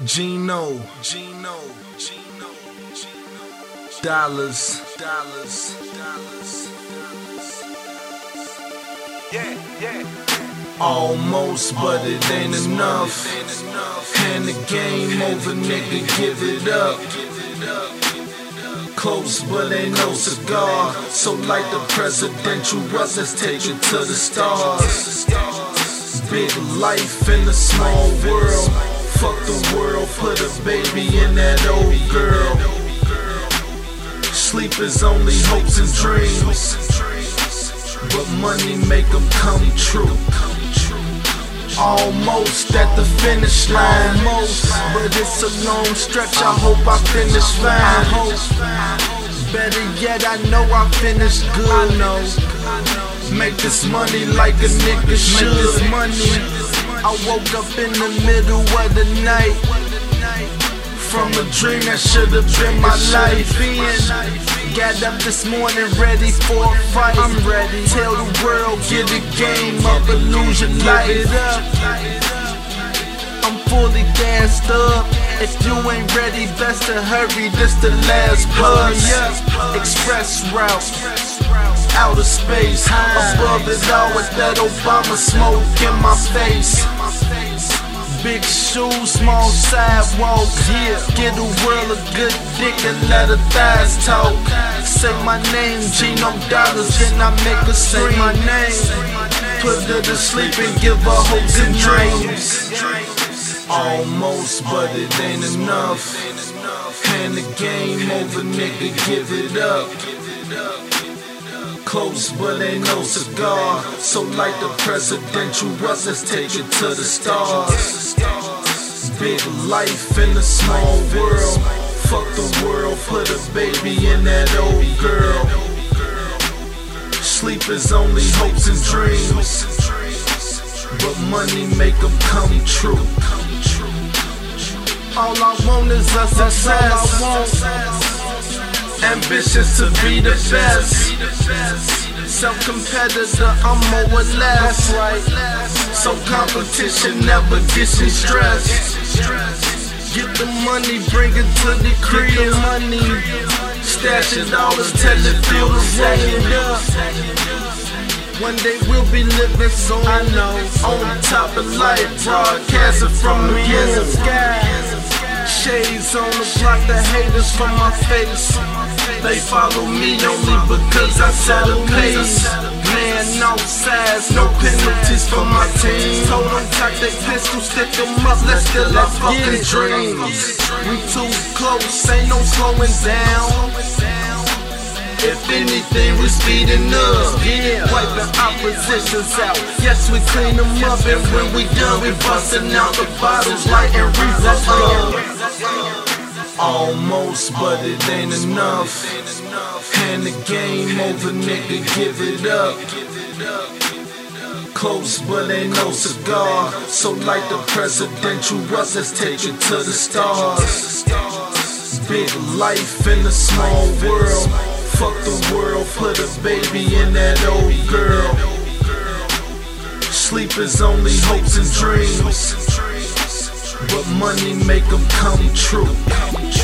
Gino, dollars. Almost, but it ain't enough. Hand the game over, nigga, give it up. Close, but ain't no cigar. So like the presidential rush, let's take it to the stars. Big life in a small world. Fuck the world, put a baby in that old girl. Sleep is only hopes and dreams, but money make them come true. Almost at the finish line, but it's a long stretch, I hope I finish fine. Better yet, I know I finish good. Make this money like a nigga should. I woke up in the middle of the night from a dream that should've been my life. Got up this morning ready for a fight. I'm ready. Tell the world, get a game up and lose your life. I'm fully gassed up. If you ain't ready, best to hurry. This the last bus. Express route, outer space. Above it all with that Obama smoke in my face. Big shoes, small sidewalk. Get a world a good dick and let her thighs talk. Say my name, Gino Dollars, then I make her say my name. Put her to sleep and give her hopes and dreams. Almost, but it ain't enough. Hand the game over, nigga, give it up. Close, but ain't no cigar. So like the presidential rush, let's take it to the stars. Big life in a small world. Fuck the world, put a baby in that old girl. Sleep is only hopes and dreams, but money make them come true. All I want is a success. Ambitious to be the best. Self-competitor, I'm more or less. So competition never gets me stressed. Get the money, bring it to the crib. Stash it all until it feel the room. One day we'll be living soon, I know. On top of life, broadcasting from the moon. Shades on the block, the haters from my face. They follow me only because I set a pace. Man, no size, no penalties for my team. Told them cock they pistols, stick them up, let's steal our fucking dreams. We too close, ain't no slowing down. If anything, we speeding up. Wiping oppositions out. Yes, we clean them up, and when we done, we busting out the bottles, lighting reefer up. Almost, but it ain't enough. Hand the game over, nigga, give it up. Close, but ain't no cigar. So like the presidential rush, let's take it to the stars. Big life in a small world. Fuck the world, put a baby in that old girl. Sleep is only hopes and dreams, but money make them come true.